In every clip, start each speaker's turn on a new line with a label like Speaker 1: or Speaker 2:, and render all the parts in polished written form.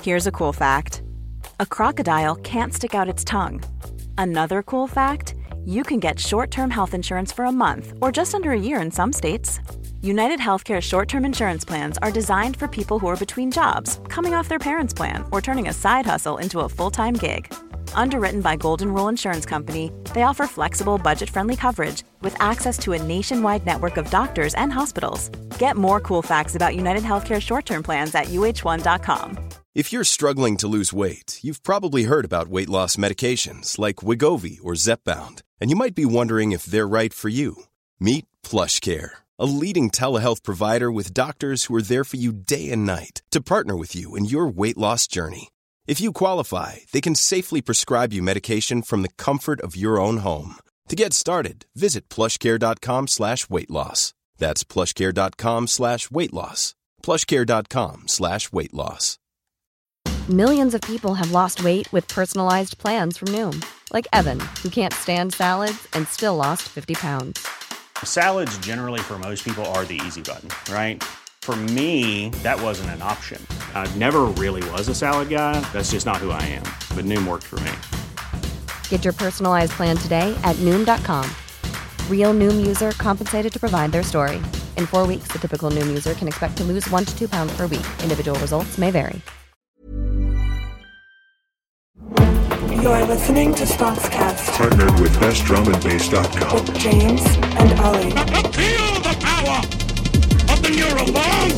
Speaker 1: Here's a cool fact. A crocodile can't stick out its tongue. Another cool fact, you can get short-term health insurance for a month or just under a year in some states. United Healthcare short-term insurance plans are designed for people who are between jobs, coming off their parents' plan, or turning a side hustle into a full-time gig. Underwritten by Golden Rule Insurance Company, they offer flexible, budget-friendly coverage with access to a nationwide network of doctors and hospitals. Get more cool facts about United Healthcare short-term plans at uh1.com.
Speaker 2: If you're struggling to lose weight, you've probably heard about weight loss medications like Wegovy or Zepbound, and you might be wondering if they're right for you. Meet PlushCare, a leading telehealth provider with doctors who are there for you day and night to partner with you in your weight loss journey. If you qualify, they can safely prescribe you medication from the comfort of your own home. To get started, visit plushcare.com/weightloss. That's plushcare.com/weightloss. plushcare.com/weightloss.
Speaker 3: Millions of people have lost weight with personalized plans from Noom. Like Evan, who can't stand salads and still lost 50 pounds.
Speaker 4: Salads generally for most people are the easy button, right? For me, that wasn't an option. I never really was a salad guy. That's just not who I am. But Noom worked for me.
Speaker 3: Get your personalized plan today at Noom.com. Real Noom user compensated to provide their story. In 4 weeks, the typical Noom user can expect to lose 1 to 2 pounds per week. Individual results may vary.
Speaker 5: You're listening to Stonkscast.
Speaker 6: Partnered with BestDrumAndBass.com.
Speaker 5: With James and Ollie.
Speaker 7: Feel the power of the Eurobomb!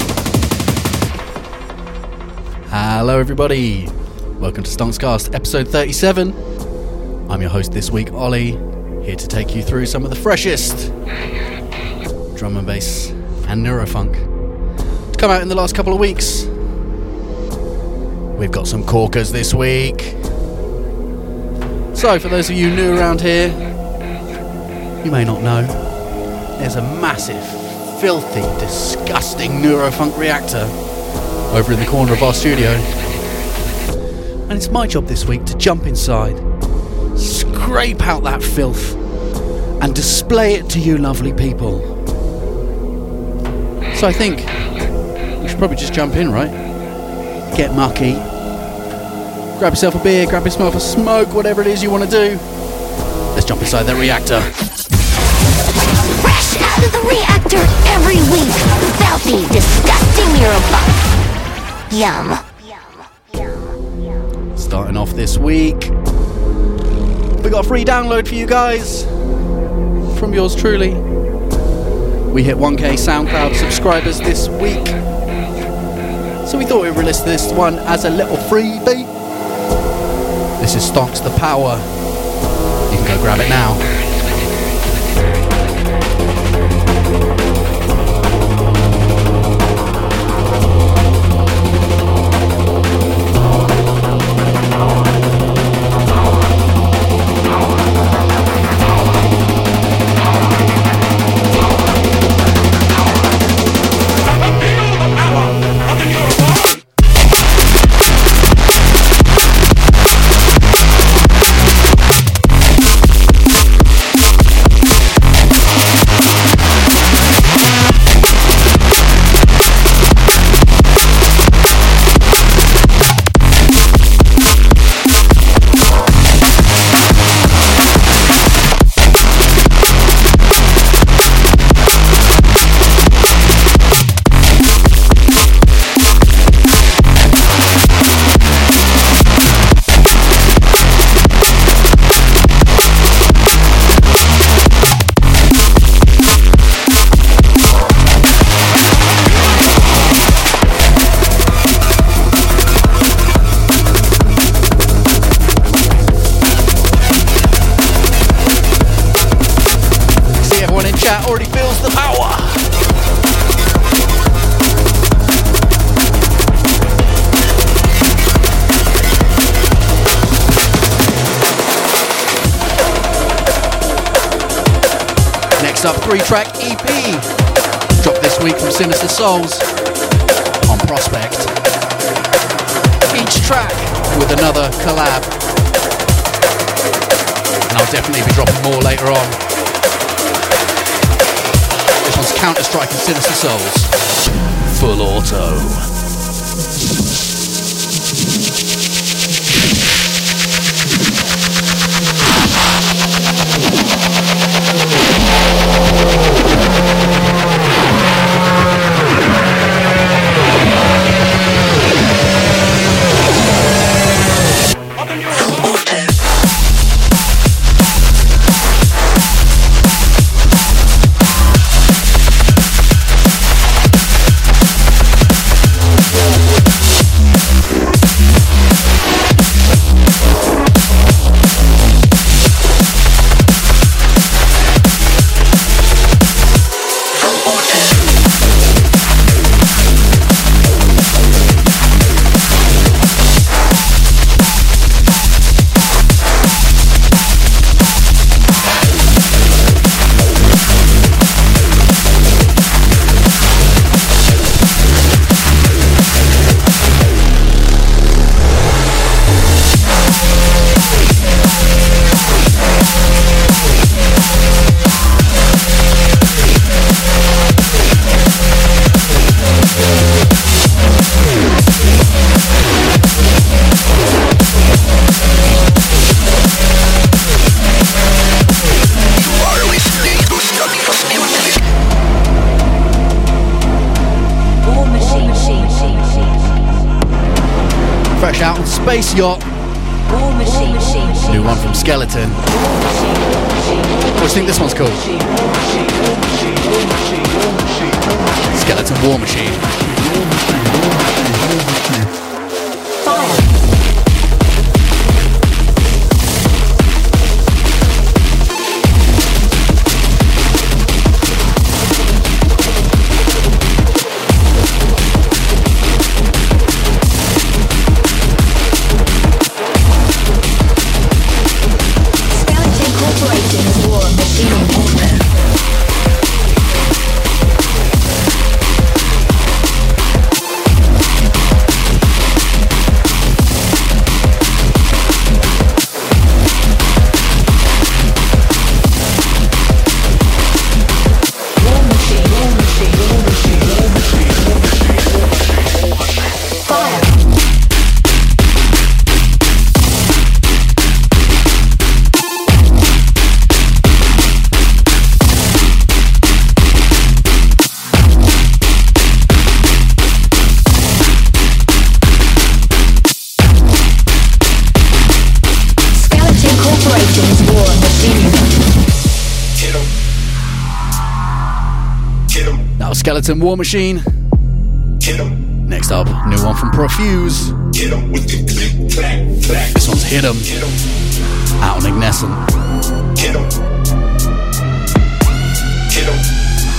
Speaker 8: Hello everybody. Welcome to Stonkscast, episode 37. I'm your host this week, Ollie, here to take you through some of the freshest drum and bass and neurofunk to come out in the last couple of weeks. We've got some corkers this week. So, for those of you new around here, you may not know, there's a massive, filthy, disgusting neurofunk reactor over in the corner of our studio. And it's my job this week to jump inside, scrape out that filth, and display it to you lovely people. So I think we should probably just jump in, right? Get mucky. Grab yourself a beer, grab yourself a smoke, whatever it is you want to do. Let's jump inside the reactor.
Speaker 9: Fresh out of the reactor every week. Filthy, disgusting Eurobomb. Yum.
Speaker 8: Starting off this week, we got a free download for you guys from yours truly. We hit 1k SoundCloud subscribers this week, so we thought we'd release this one as a little freebie. This is Stonks the Power. You can go grab it now. Already feels the power. Next up, 3-track EP, dropped this week from Sinister Souls on Prospect. Each track with another collab, and I'll definitely be dropping more later on. This one's Counter-Strike and Sinister Souls. Full auto. Fresh out on Space Yacht.
Speaker 9: War Machine.
Speaker 8: New one from Skeleton. What do you think this one's called? Skeleton War Machine. Skeleton War Machine. Next up, new one from Profuse. This one's Hit 'em. Out on Ignescent. Hit 'em. Hit 'em.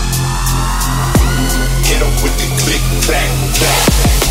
Speaker 8: Hit 'em with the click, clack, clack.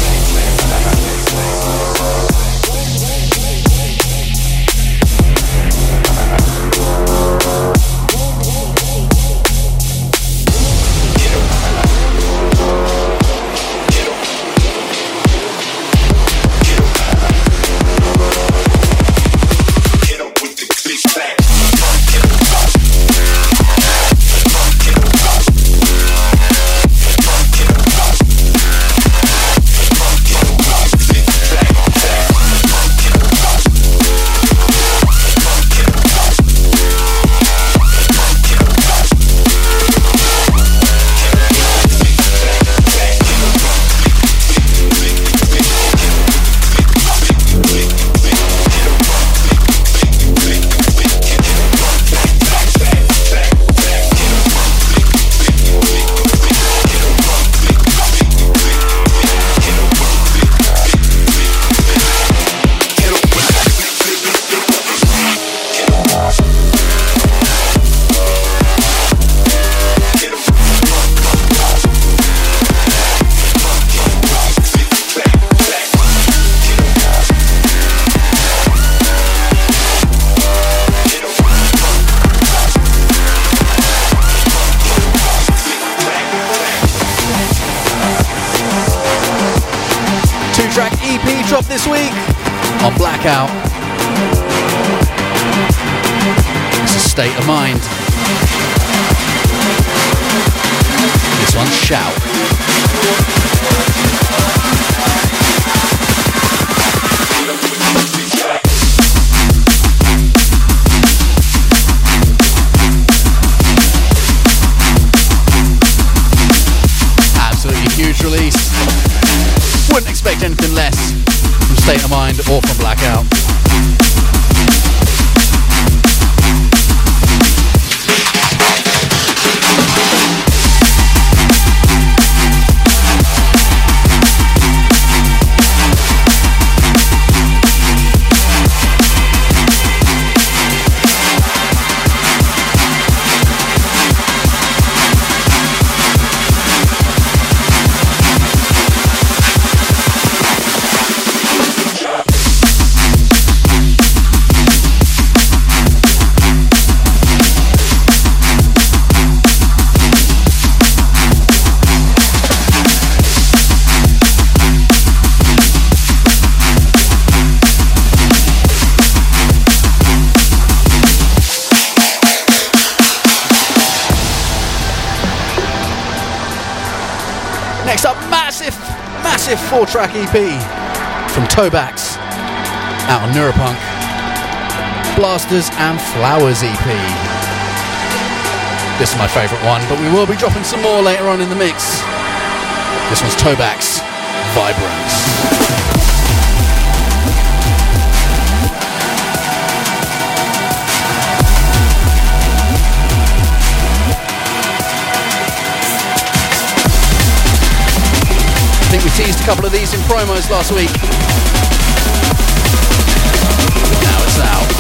Speaker 8: Drop this week on Blackout. It's a State of Mind. This one's Shout. Absolutely huge release. Wouldn't expect anything less from State of Mind or from Blackout. Next up, massive 4-track EP from Tobax, out on Neuropunk. Blasters and Flowers EP. This is my favourite one, but we will be dropping some more later on in the mix. This one's Tobax, Vibrance. couple of these in promos last week. Now it's out.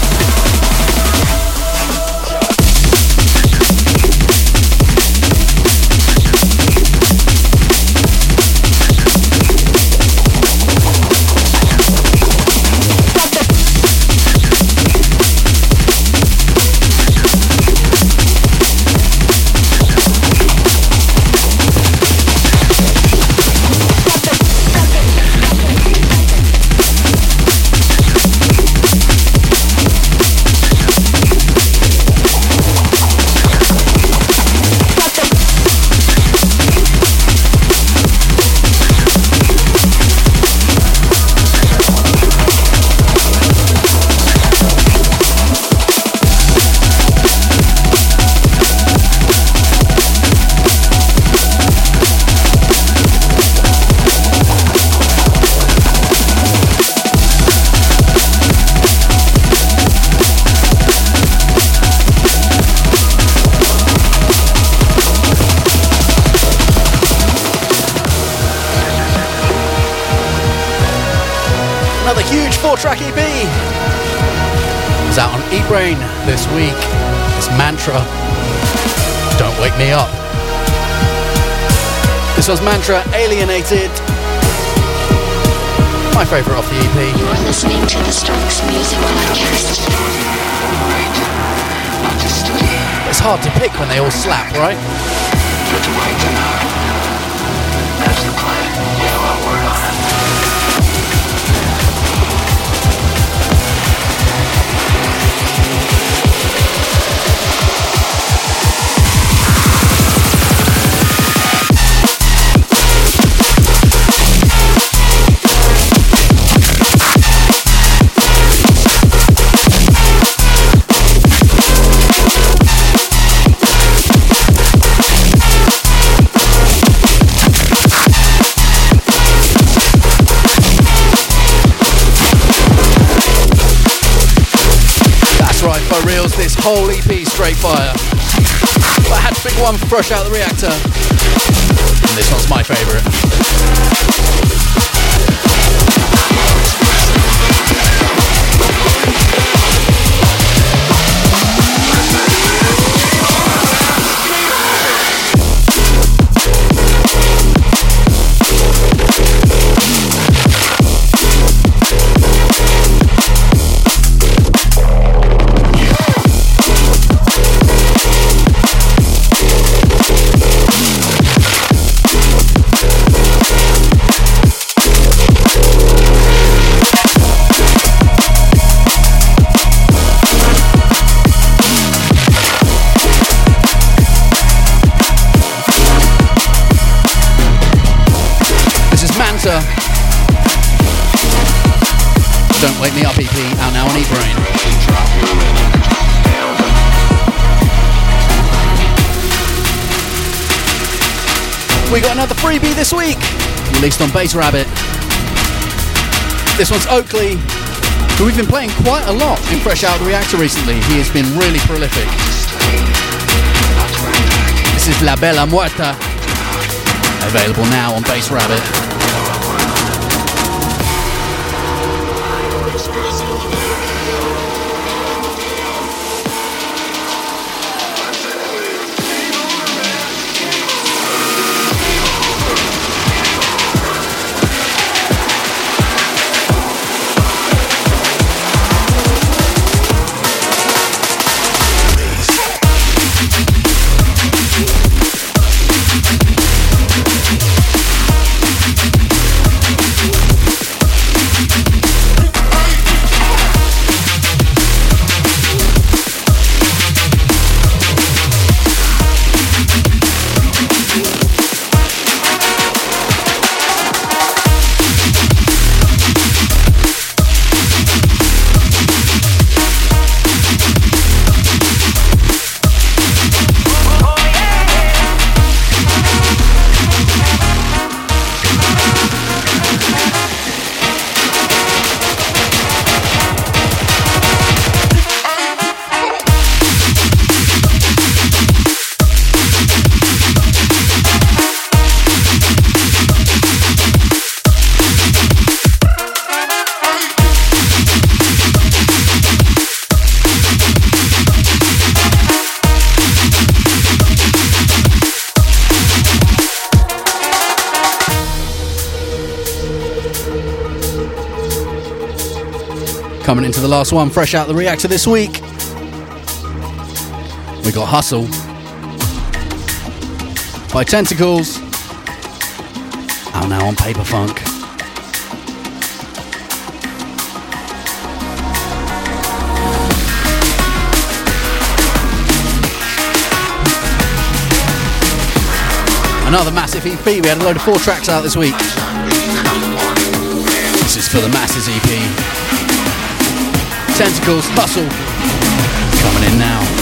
Speaker 8: Track EP was out on eBrain this week. It's Mantra, Don't Wake Me Up. This was Mantra, Alienated, my favourite off the EP.
Speaker 9: You are listening to the Strokes Music Podcast.
Speaker 8: It's hard to pick when they all slap, right?
Speaker 7: That's the plan. Yeah, I'll work on it.
Speaker 8: For reals, this whole EP straight fire. But I had to pick one fresh out of the reactor, and this one's my favourite. Don't Wake Me Up EP, out now on eBrain. We got another freebie this week, released on Bass Rabbit. This one's Oakley, who we've been playing quite a lot in Fresh Out of the Reactor recently. He has been really prolific. This is La Bella Muerta, available now on Bass Rabbit. Coming into the last one, fresh out the reactor this week, we got Hustle by Tentacles, out now on Paper Funk. Another massive EP. We had a load of 4 tracks out this week. This is for the Masses EP. Tentacles, Hustle, coming in now.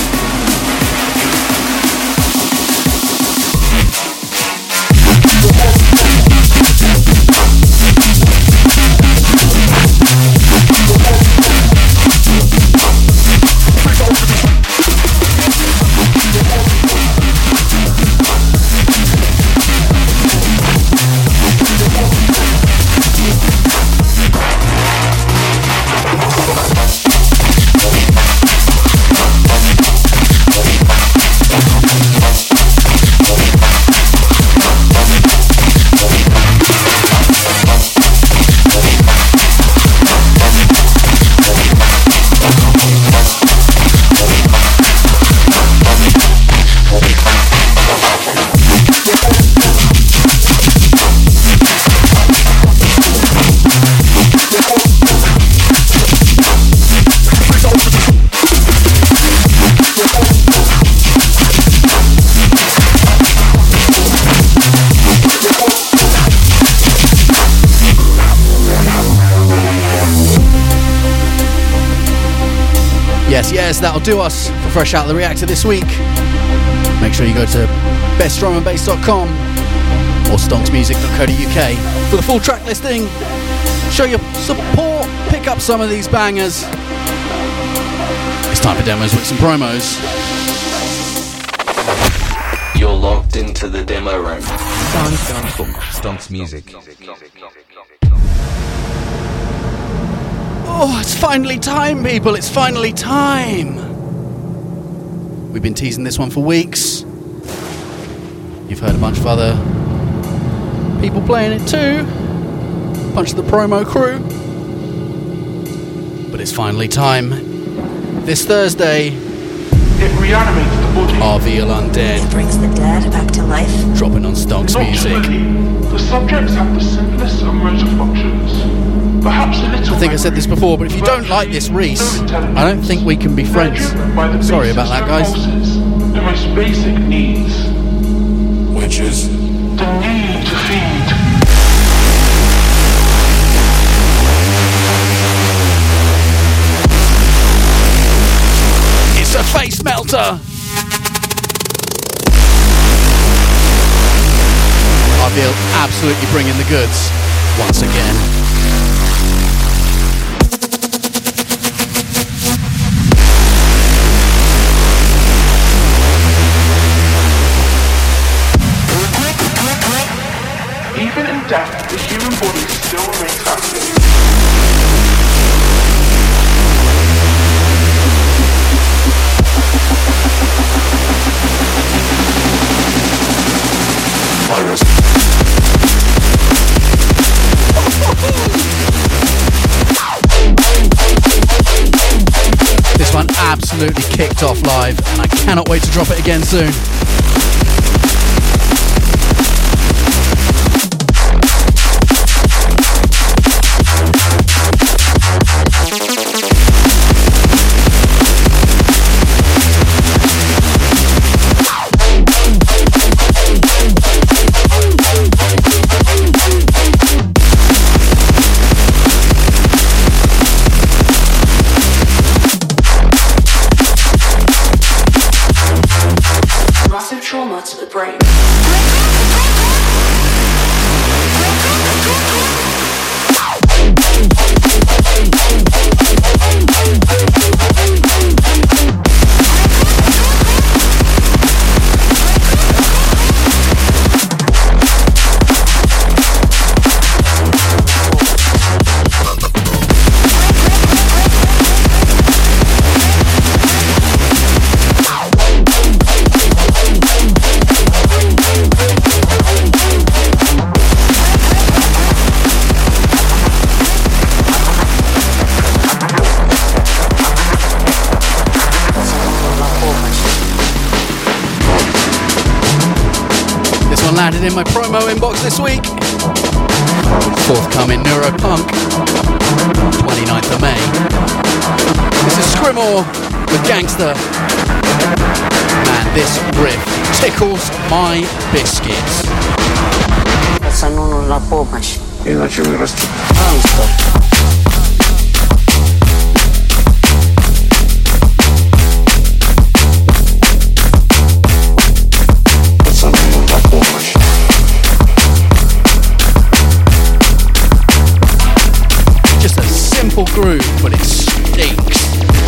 Speaker 8: Yes, that'll do us for Fresh Out of the Reactor this week. Make sure you go to bestdrumandbass.com or stonksmusic.co.uk for the full track listing. Show your support, pick up some of these bangers. It's time for demos with some promos.
Speaker 10: You're locked into the demo room.
Speaker 11: Stonks Music.
Speaker 8: Oh, it's finally time, people. It's finally time. We've been teasing this one for weeks. You've heard a bunch of other people playing it too. A bunch of the promo crew. But it's finally time. This Thursday,
Speaker 12: it reanimates the body.
Speaker 8: RVL Undead.
Speaker 13: It brings the dead back to life.
Speaker 8: Dropping on Stonks Music.
Speaker 12: The subjects have the simplest of motor functions. Perhaps a little.
Speaker 8: I think I said this before, but if you don't like this Reese, I don't think we can be friends. Sorry about that, guys.
Speaker 12: The most basic needs,
Speaker 6: which is
Speaker 12: the need to feed.
Speaker 8: It's a face melter. I feel absolutely bringing the goods once again.
Speaker 12: Even in death, the human body still remains active.
Speaker 8: This one absolutely kicked off live, and I cannot wait to drop it again soon. landed in my promo inbox this week. Forthcoming Neuropunk, 29th of May. This is Scrimor with Gangster. Man, this riff tickles my biscuits.
Speaker 14: Пацану нужна помощь.
Speaker 6: Иначе вырастет.
Speaker 8: Just a simple groove, but it stinks.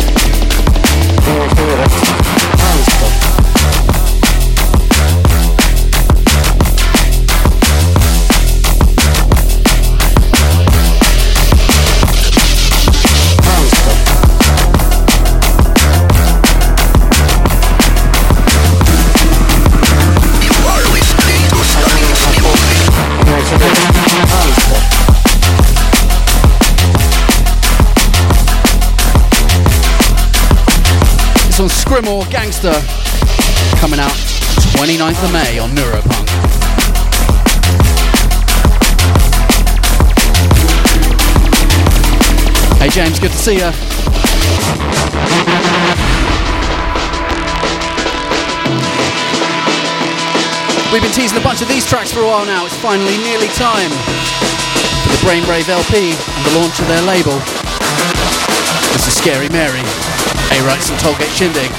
Speaker 8: On Scrimor Gangster, coming out 29th of May on Neuropunk. Hey James, good to see ya. We've been teasing a bunch of these tracks for a while now. It's finally nearly time for the Brainbrave LP and the launch of their label. This is Scary Mary. A-Rights and Tollgate Shindig.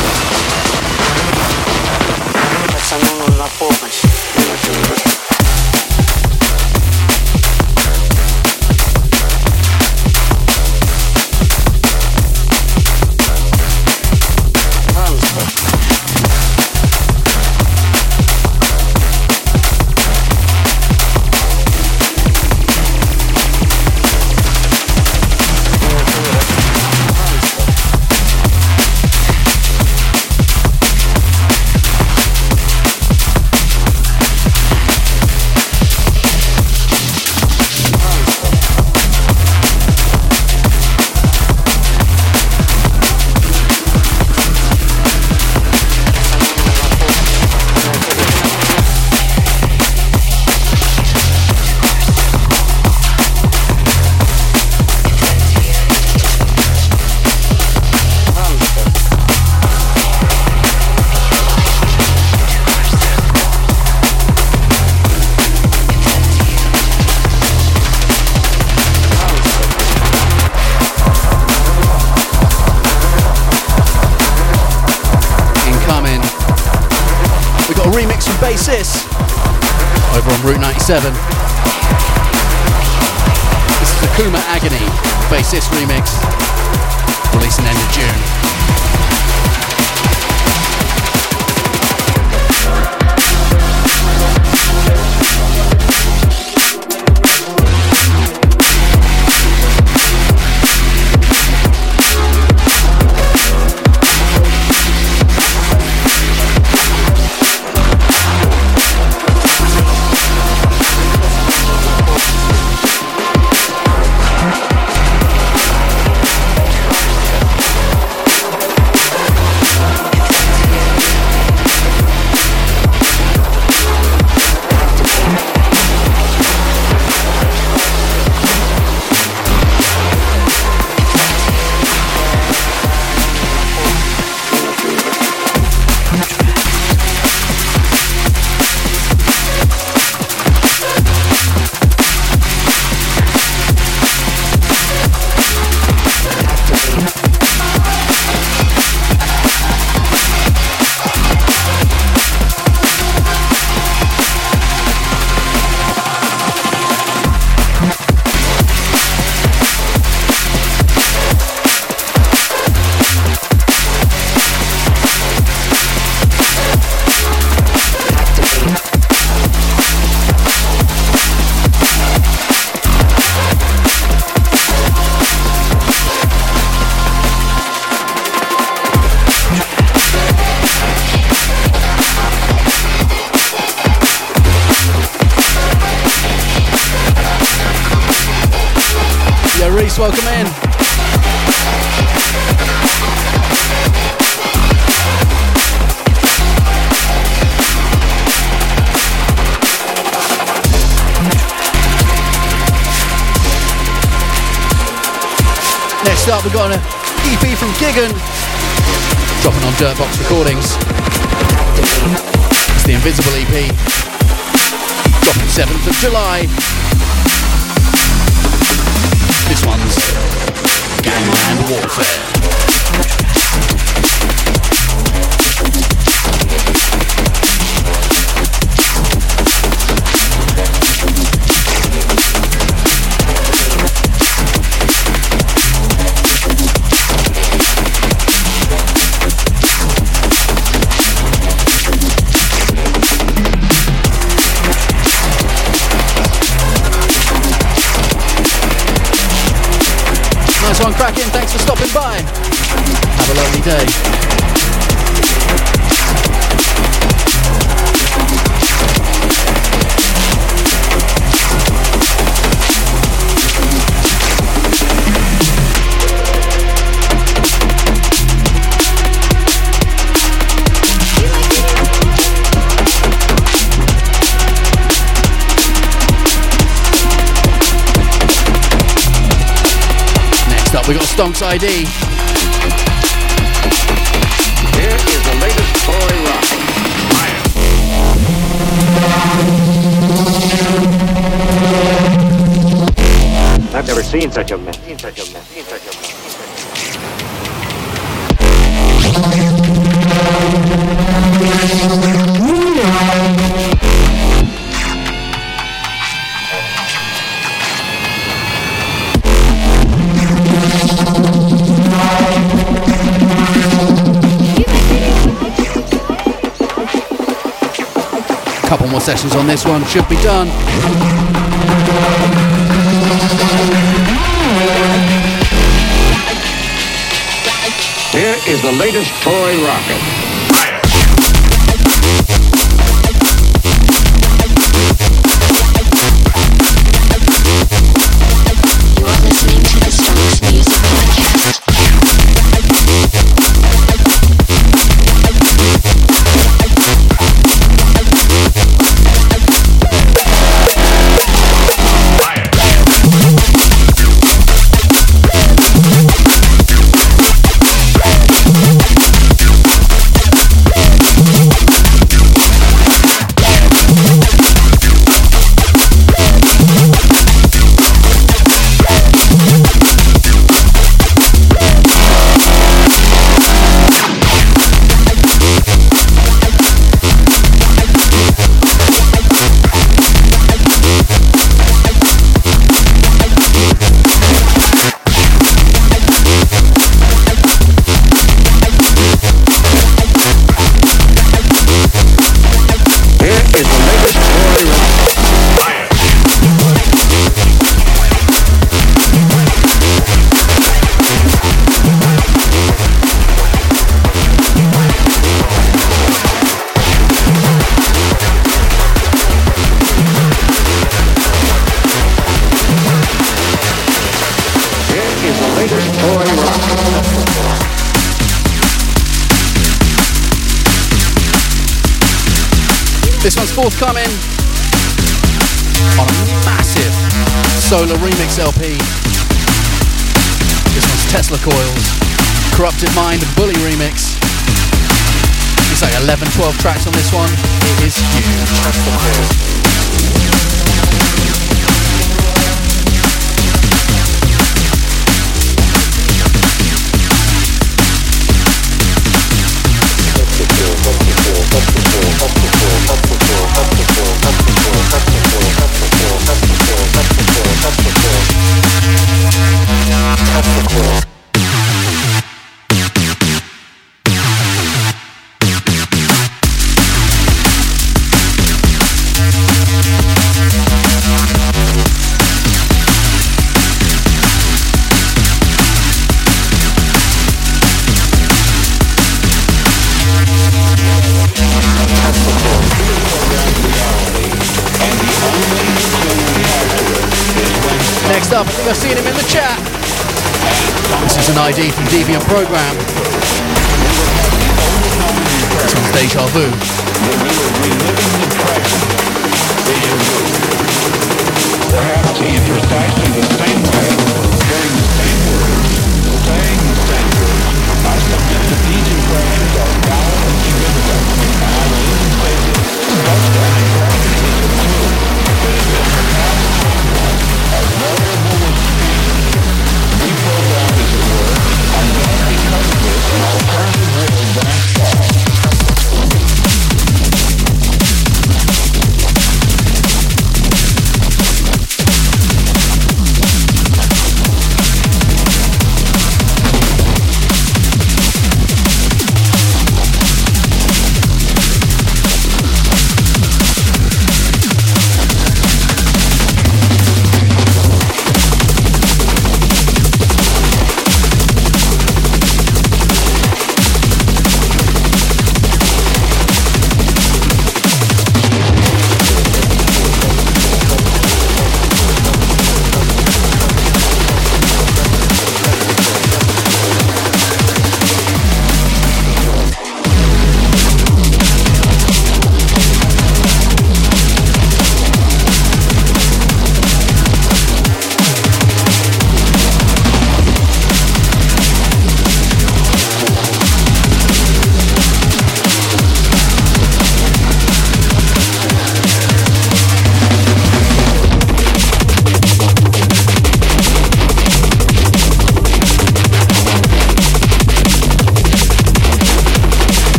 Speaker 8: Basis over on Route 97. This is the Kuma Agony Basis remix, releasing end of June. Reese, welcome in. Next up, we've got an EP from Gigan, dropping on Dirtbox Recordings. It's the Invisible EP, dropping 7th of July. This one's Gangland Warfare. Nice one, cracking. Thanks for stopping by. Have a lovely day. We got Stonks ID.
Speaker 15: Here is the latest toy rock. I've never seen such a mess.
Speaker 8: Couple more sessions on this one, should be done.
Speaker 15: Here is the latest toy rocket.
Speaker 9: You're listening to the Stonks Music Podcast.
Speaker 8: This one's forthcoming on a massive Solar Remix LP. This one's Tesla Coils, Corrupted Mind and Bully Remix. It's like 11, 12 tracks on this one. It is huge. Next up, I think I've seen him in the chat. This is an ID from Deviant Program. This one's Deja Vu.
Speaker 15: Perhaps in precisely the same way, during the same words,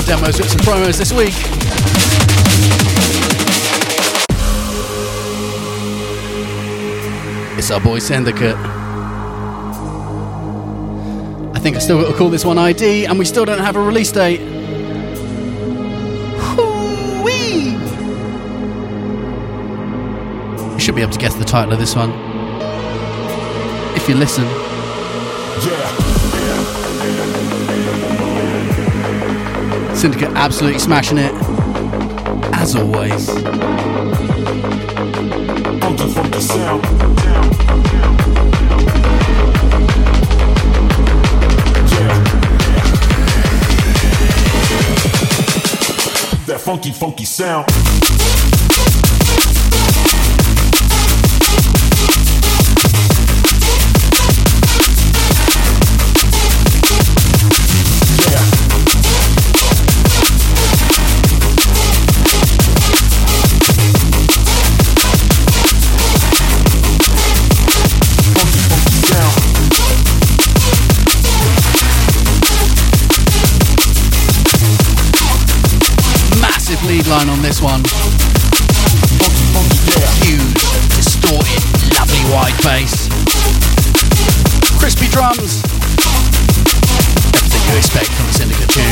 Speaker 8: demos, whips and promos this week. It's our boy Syndicate. I think I still got to call this one ID, and we still don't have a release date. Hoo-wee! You should be able to guess the title of this one if you listen. Syndicate absolutely smashing it, as always.
Speaker 6: Funky, funky sound. That funky, funky sound.
Speaker 8: Lead line on this one. Huge, distorted, lovely wide bass. Crispy drums. Everything you expect from a Syndicate tune.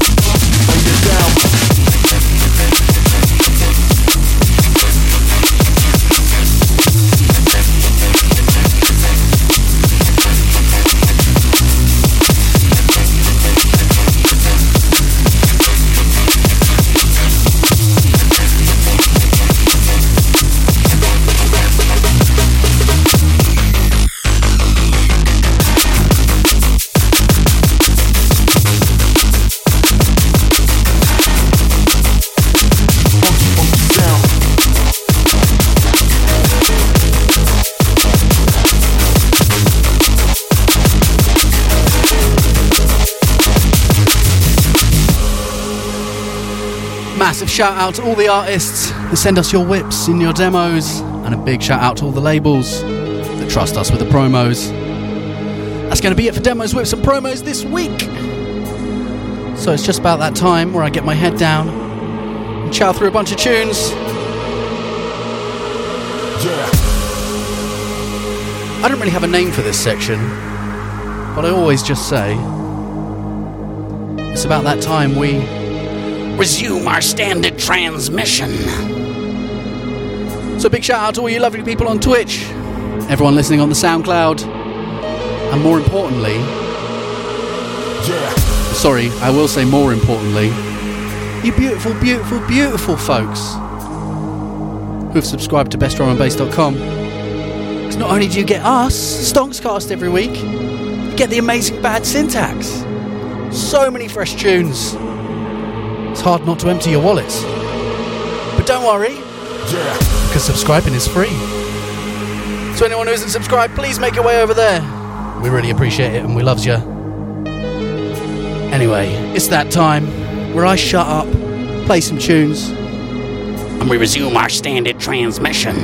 Speaker 8: Massive shout out to all the artists that send us your whips in your demos, and a big shout out to all the labels that trust us with the promos. That's going to be it for demos, whips and promos this week. So it's just about that time where I get my head down and chow through a bunch of tunes. I don't really have a name for this section, but I always just say it's about that time we resume our standard transmission. So big shout out to all you lovely people on Twitch, everyone listening on the SoundCloud, and more importantly, I will say more importantly, you beautiful, beautiful, beautiful folks who've subscribed to bestdrumandbass.com. Because not only do you get us, Stonkscast, every week, you get the amazing Bad Syntax. So many fresh tunes. It's hard not to empty your wallets. But don't worry, because subscribing is free. So anyone who isn't subscribed, please make your way over there. We really appreciate it and we loves you. Anyway, it's that time where I shut up, play some tunes, and we resume our standard transmission.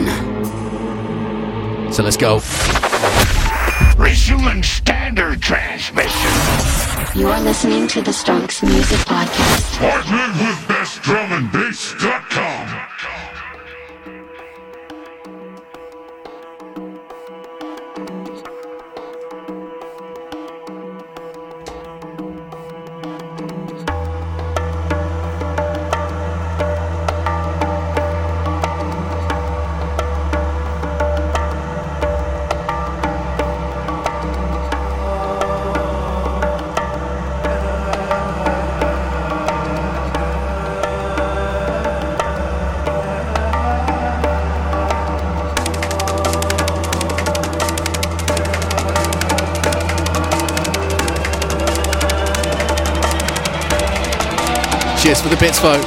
Speaker 8: So let's go.
Speaker 7: Resuming standard transmission.
Speaker 9: You are listening to the Stonks Music Podcast.
Speaker 7: Partnered with bestdrumandbass.com.
Speaker 8: Cheers for the bits, folk.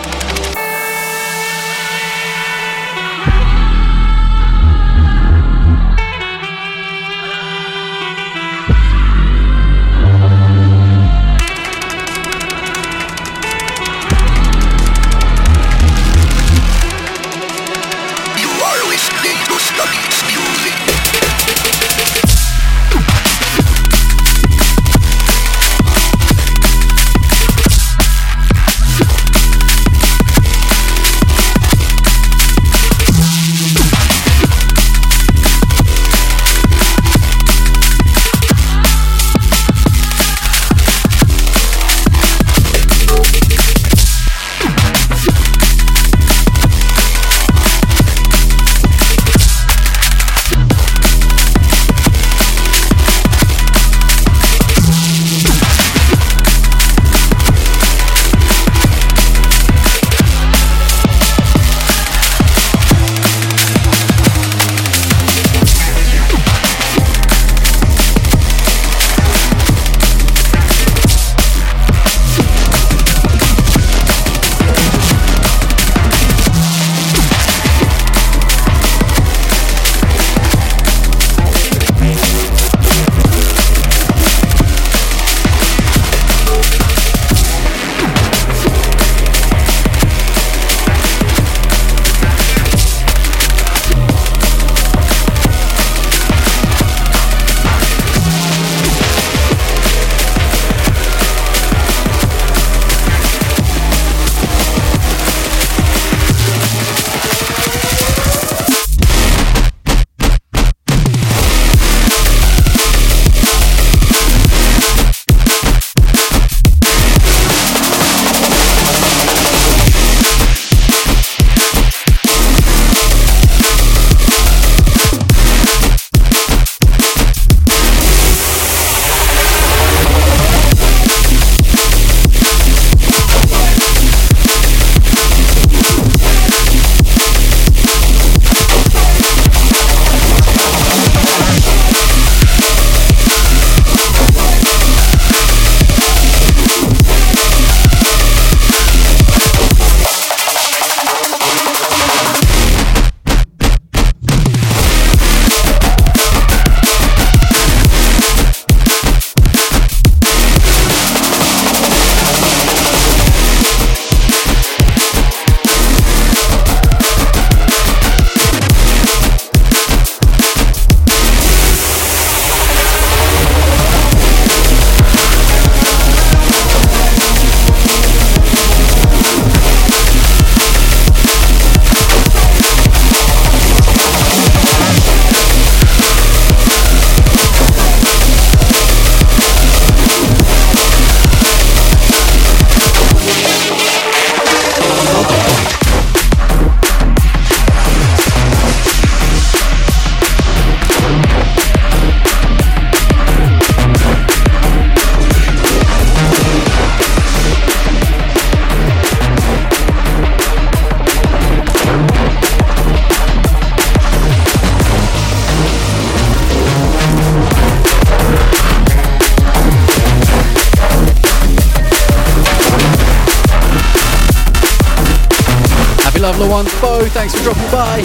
Speaker 8: lovely ones. Bo, thanks for dropping by.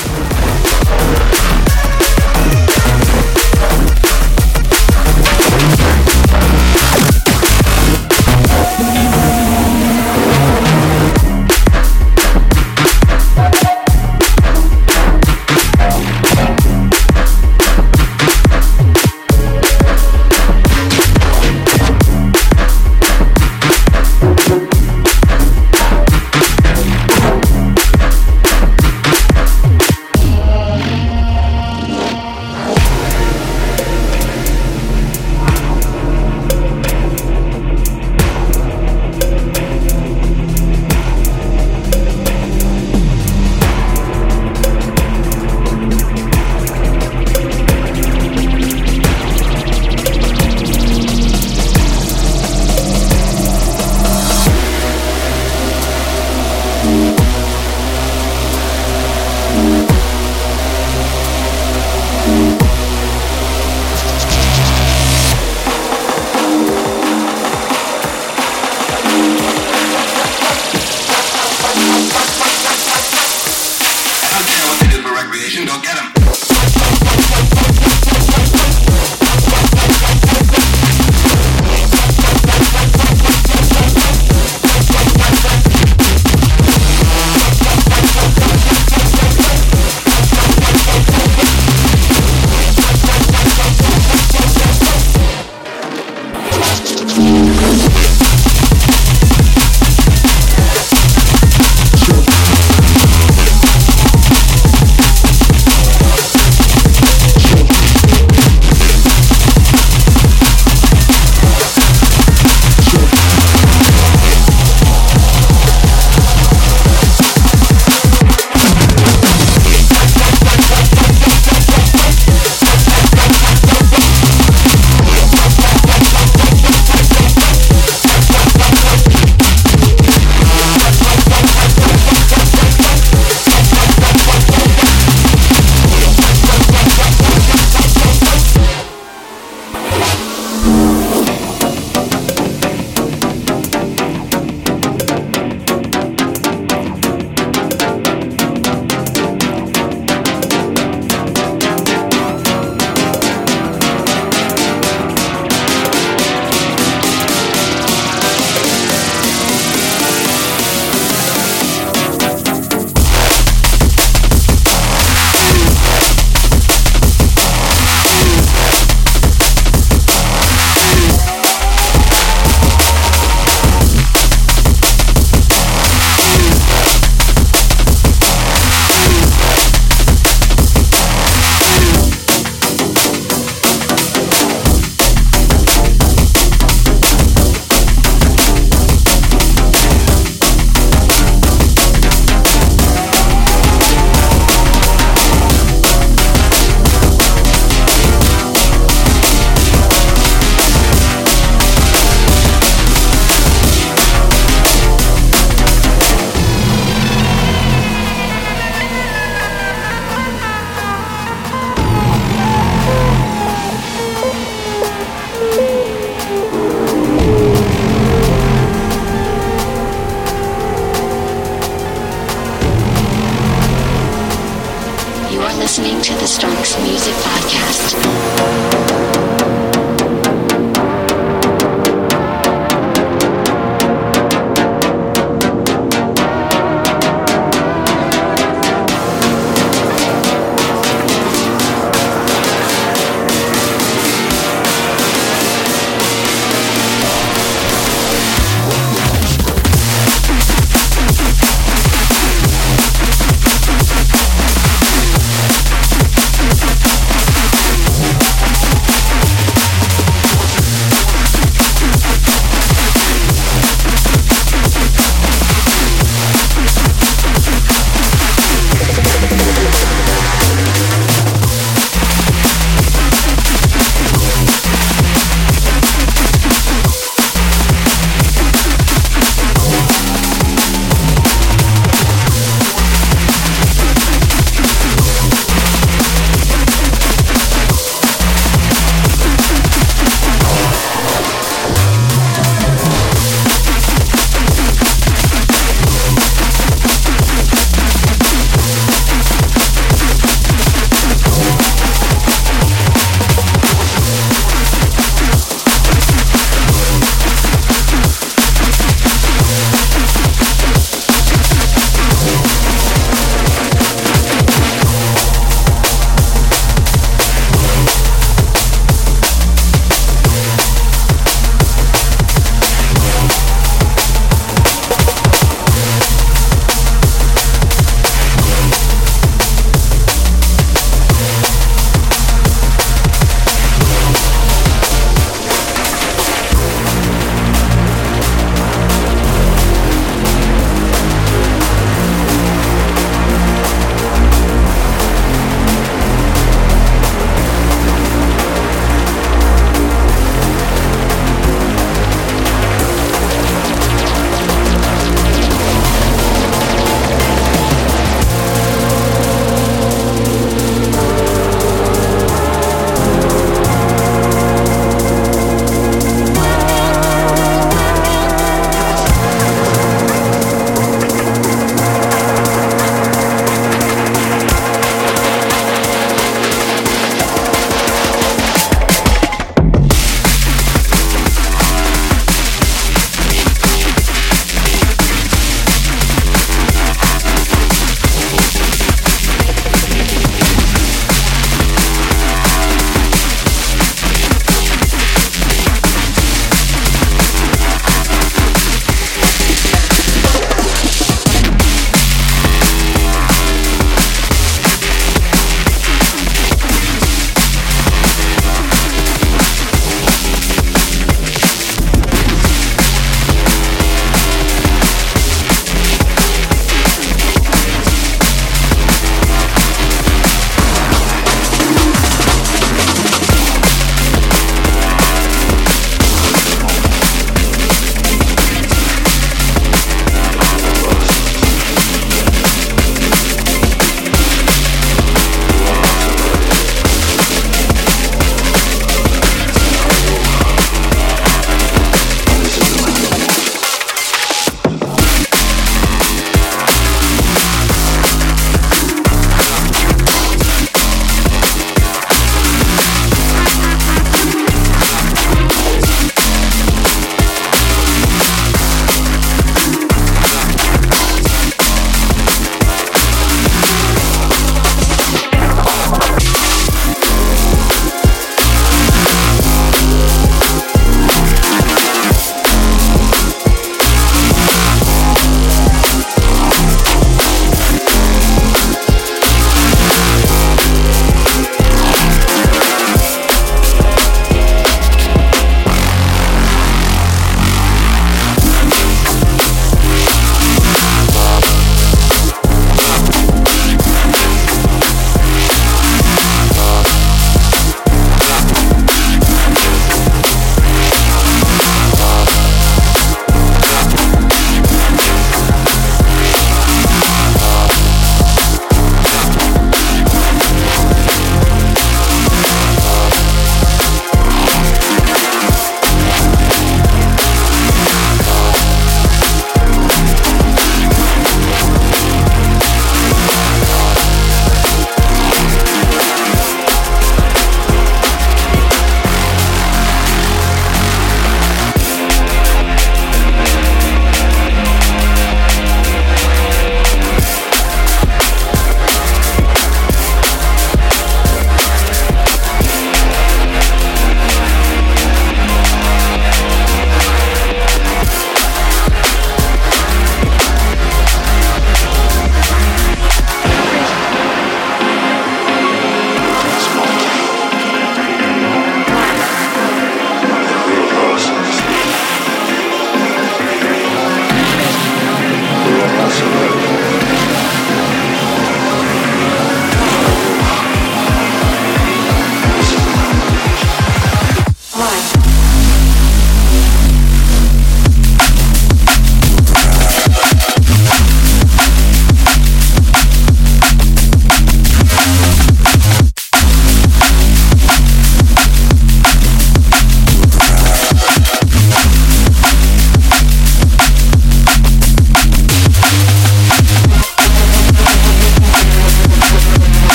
Speaker 9: listening to the Stonks Music Podcast.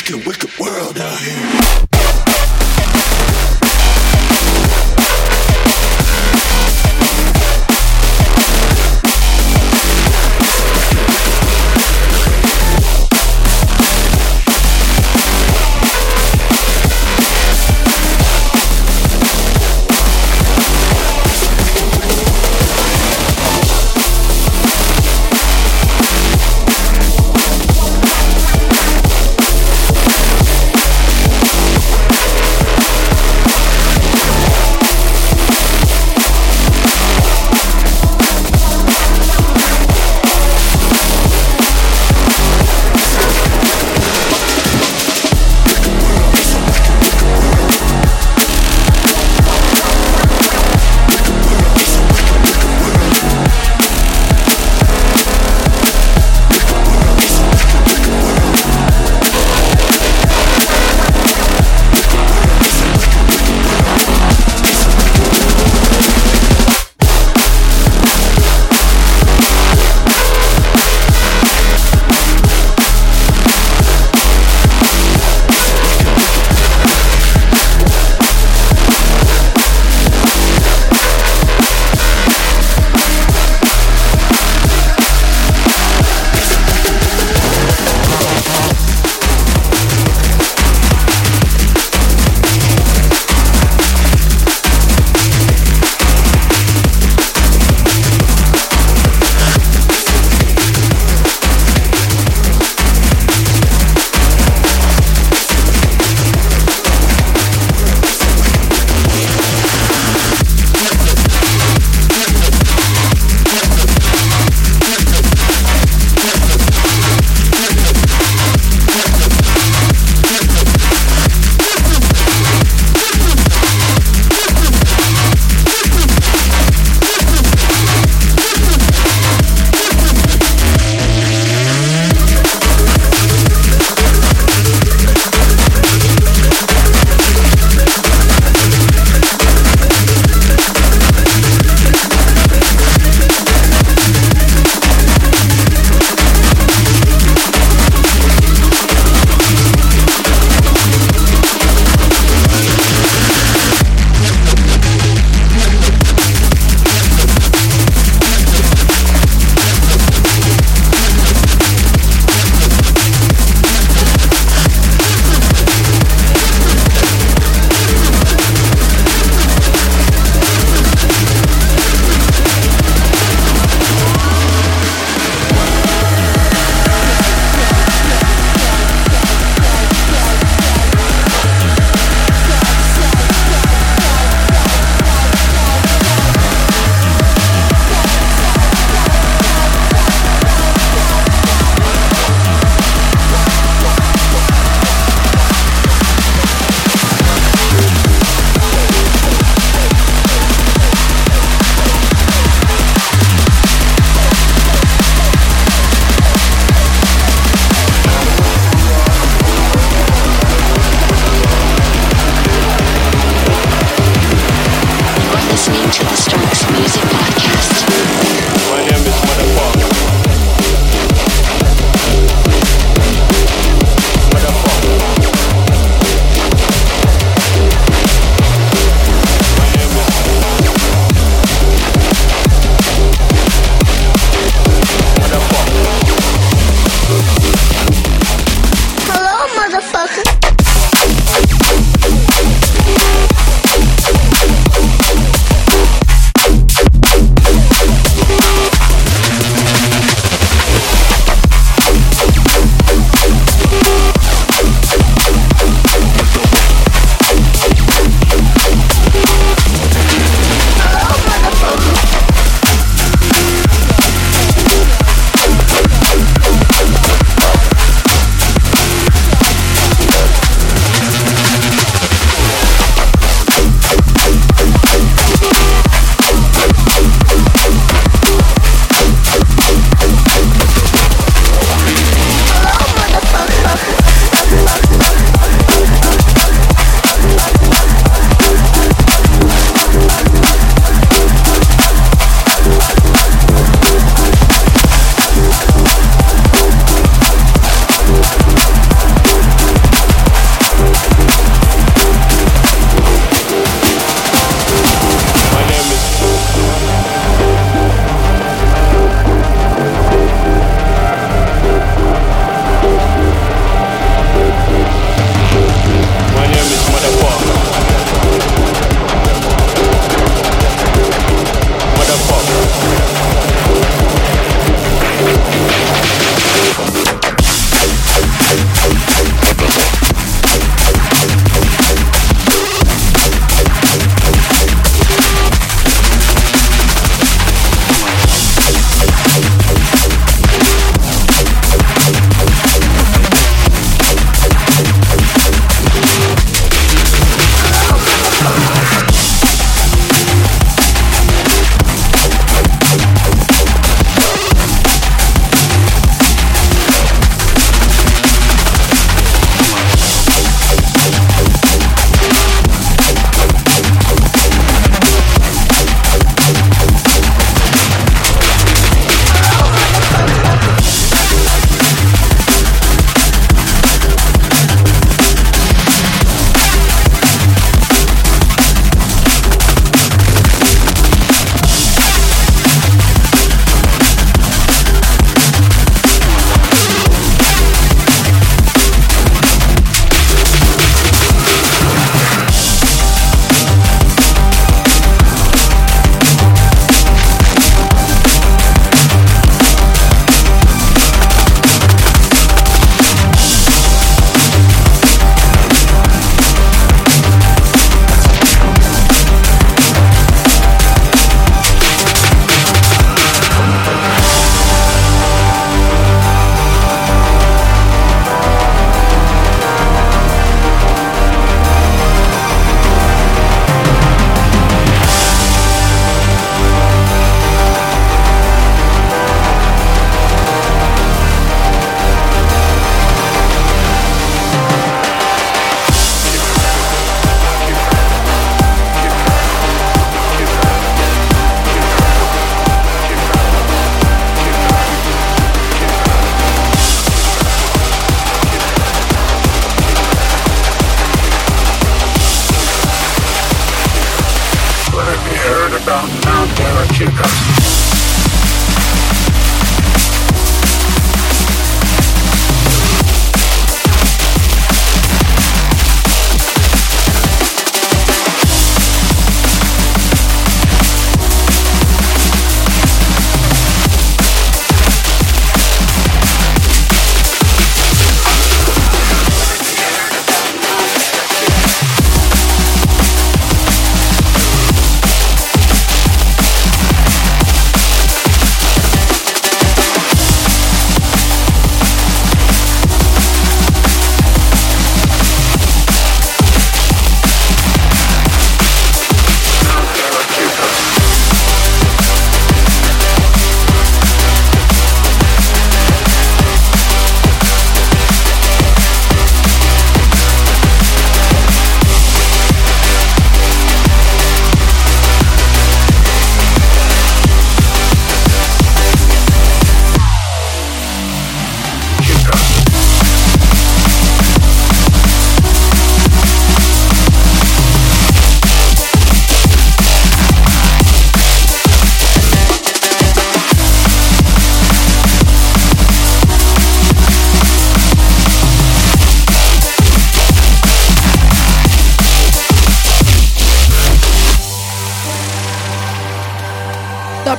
Speaker 6: wicked, wicked world out here.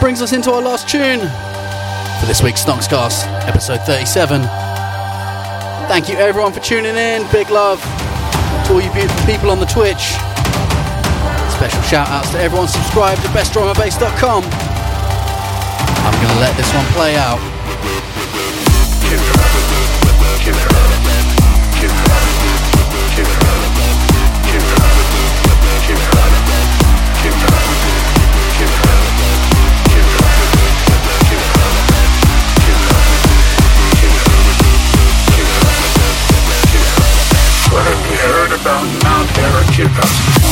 Speaker 8: brings us into our last tune for this week's Stonkscast, episode 37. Thank you everyone for tuning in. Big love to all you beautiful people on the Twitch. Special shout outs to everyone subscribed to bestdrumandbass.com. I'm going to let this one play out.
Speaker 15: What have you heard about Mount Arequipa?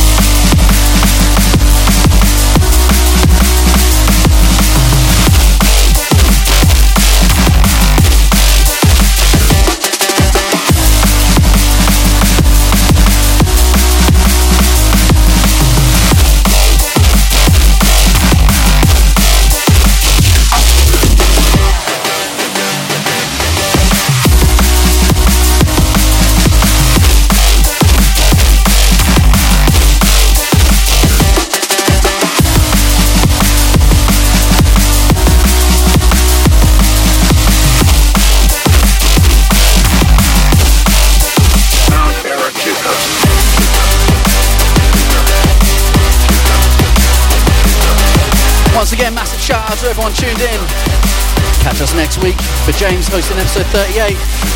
Speaker 8: Once again, massive shout out to everyone tuned in. Catch us next week for James hosting episode 38.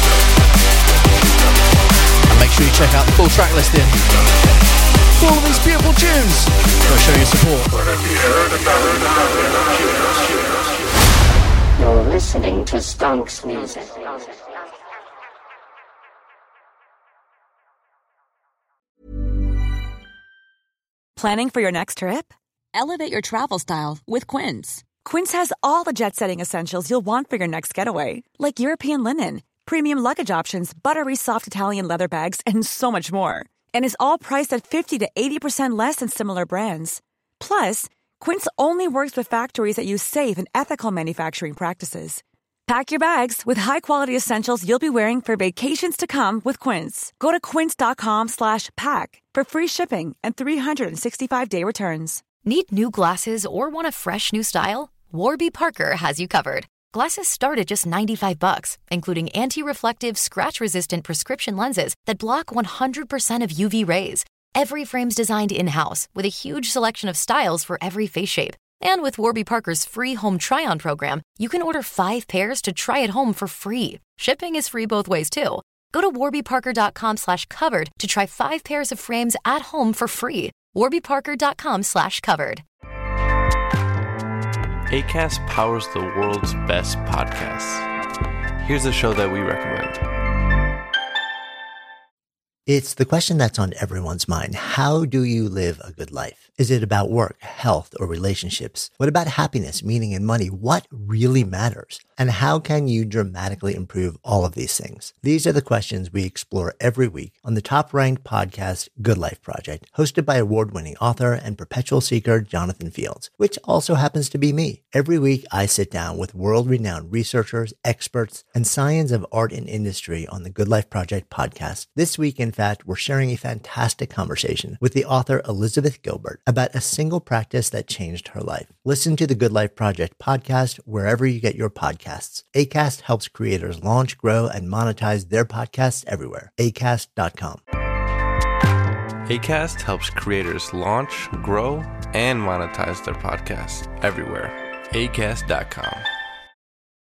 Speaker 8: And make sure you check out the full track listing for all these beautiful tunes. Go show your support.
Speaker 9: You're listening to Stonks Music.
Speaker 16: Planning for your next trip? Elevate your travel style with Quince. Quince has all the jet-setting essentials you'll want for your next getaway, like European linen, premium luggage options, buttery soft Italian leather bags, and so much more. And is all priced at 50 to 80% less than similar brands. Plus, Quince only works with factories that use safe and ethical manufacturing practices. Pack your bags with high-quality essentials you'll be wearing for vacations to come with Quince. Go to quince.com/pack for free shipping and 365-day returns.
Speaker 17: Need new glasses or want a fresh new style? Warby Parker has you covered. Glasses start at just $95, including anti-reflective, scratch-resistant prescription lenses that block 100% of UV rays. Every frame's designed in-house with a huge selection of styles for every face shape. And with Warby Parker's free home try-on program, you can order 5 pairs to try at home for free. Shipping is free both ways, too. Go to warbyparker.com/covered to try 5 pairs of frames at home for free. warbyparker.com/covered.
Speaker 18: Acast powers the world's best podcasts. Here's a show that we recommend.
Speaker 19: It's the question that's on everyone's mind. How do you live a good life? Is it about work, health, or relationships? What about happiness, meaning, and money? What really matters? And how can you dramatically improve all of these things? These are the questions we explore every week on the top-ranked podcast, Good Life Project, hosted by award-winning author and perpetual seeker Jonathan Fields, which also happens to be me. Every week, I sit down with world-renowned researchers, experts, and science of art and industry on the Good Life Project podcast. This week, in fact, we're sharing a fantastic conversation with the author Elizabeth Gilbert about a single practice that changed her life. Listen to the Good Life Project podcast wherever you get your podcasts. Acast helps creators launch, grow, and monetize their podcasts everywhere. Acast.com.
Speaker 18: Acast helps creators launch, grow, and monetize their podcasts everywhere. Acast.com.